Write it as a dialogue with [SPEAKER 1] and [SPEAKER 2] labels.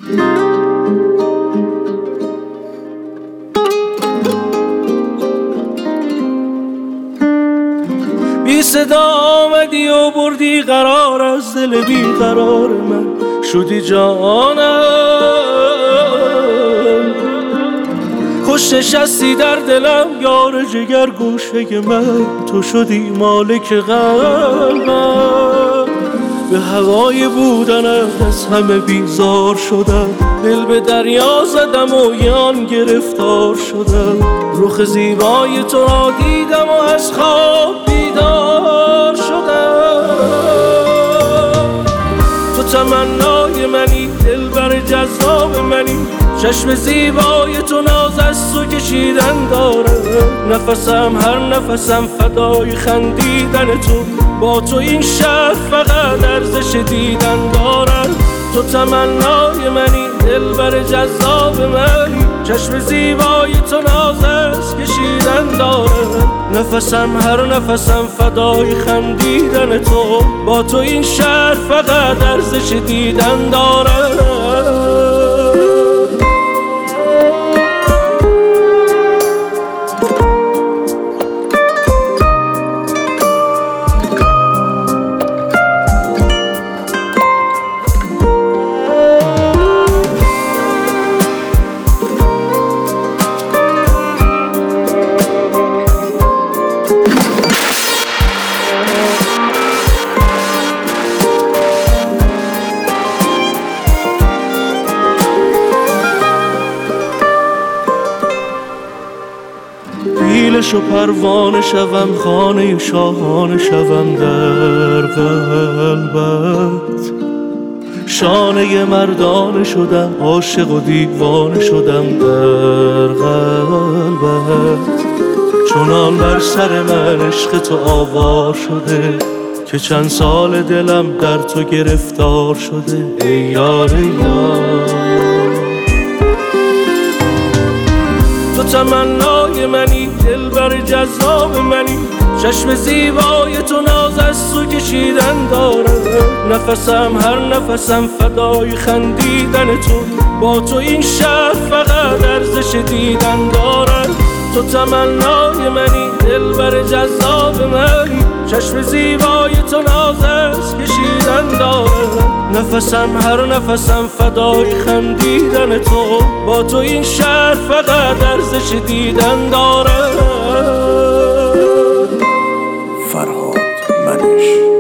[SPEAKER 1] بی صدا آمدی و بردی قرار از دل بی قرار من، شدی جانم. خوش نشستی در دلم یار جگر گوشه من، تو شدی مالک قلبم. به هوای بودنت از همه بیزار شدم، دل به دریا زدم و یان گرفتار شدم. رخ زیبای تو را دیدم و از خواب بیدار شدم. تو تمنای منی، دلبر جذاب منی، چشم زیبای تو ناز از تو کشیدن دارم. نفسم هر نفسم فدای خندیدن تو، با تو این شهر فقط ارزش دیدن دارم. تو تمنای منی، دلبر جذاب منی، چشم زیبای تو ناز از کشیدن دارم. نفسم هر نفسم فدای خندیدن تو، با تو این شهر فقط ارزش دیدن دارم. پیلش و پروانه شوم، خانه شاهانه شوم در قلبت. شانه مردانه شدم، عاشق و دیوانه شدم در قلبت. چنان بر سر من عشق تو آوار شده که چند سال دلم در تو گرفتار شده. ای یار یار، تو تمنای منی، دلبر جذاب منی، چشم زیبای تو ناز از تو کشیدن دارم. نفسم هر نفسم فدای خندیدن تو، با تو این شهر فقط ارزش دیدن دارم. تو تمنای منی، دلبر جذاب منی، چشم زیبای تو ناز از کشیدن دارم. نفسم هر نفسم فدای خندیدن تو، با تو این شهر فقط ارزش دیدن دارم.
[SPEAKER 2] فرهاد منش.